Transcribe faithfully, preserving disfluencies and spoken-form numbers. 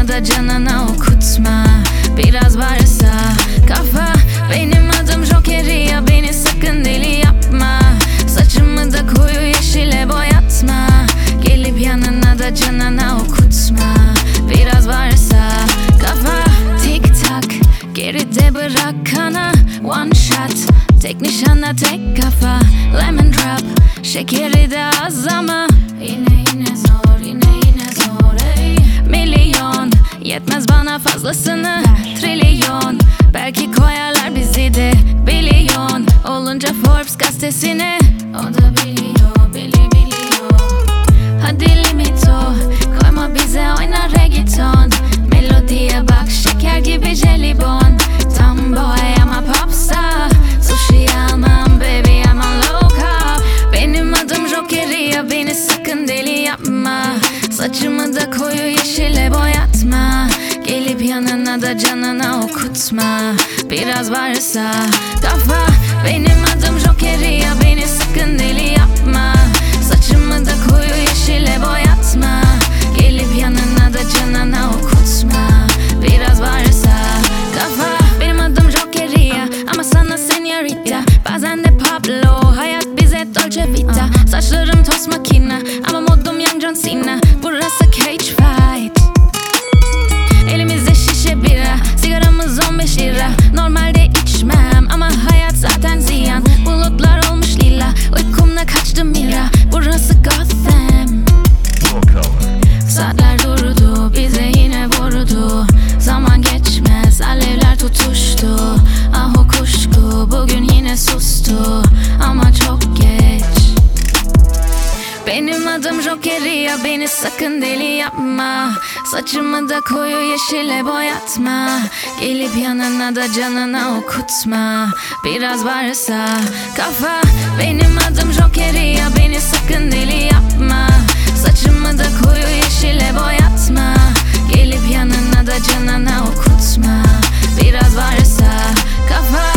yanına da canına okutma. Biraz varsa kafa, benim adım Jokeria, beni sakın deli yapma. Saçımı da koyu yeşile boyatma. Gelip yanına da canına okutma. Biraz varsa kafa, tik tak geride bırak kana. One shot, tek nişanla tek kafa. Lemon drop, şekeri de az ama yine yine zor, yine yine zor ey. Milyon, yetmez bana fazlasını trilyon, belki koyarlar bizi de bilyon. Olunca Forbes gazetesine o da biliyor, bili biliyor. Hadi limit o, koyma bize oyna reggaeton. Melodiye bak şeker gibi jelibon. Tam boy ama popstar, sushi almam baby I'm on low carb. Benim adım Jokeria, beni sakın deli yapma. Saçımı da koyu yeşile boyatma. Gelip yanına da canına okutma. Biraz varsa kafa, benim adım Jokeria, beni sakın deli yapma. Saçımı da koyu yeşile boyatma. Gelip yanına da canına okutma. Biraz varsa kafa, benim adım Jokeria ama sana señorita, bazen de Pablo. Hayat bize Dolce Vita. Saçlarım toz makina ama modum Young John Cena. Burası cage fight. Elimizde şişe bira, sigaramız on beş lira. Normalde içmem ama hayat zaten ziyan. Bulutlar olmuş lila, uykumda kaçtı mira. Burası Gotham. Saatler durdu, bize yine vurdu. Zaman geçmez, alevler tutuştu. Ah o kuşku bugün yine sustu ama çok geç. Benim adım Jokeria, beni sakın deli yapma. Saçımı da koyu yeşile boyatma. Gelip yanına da canına okutma. Biraz varsa kafa, benim adım Jokeria, beni sakın deli yapma. Saçımı da koyu yeşile boyatma. Gelip yanına da canına okutma. Biraz varsa kafa.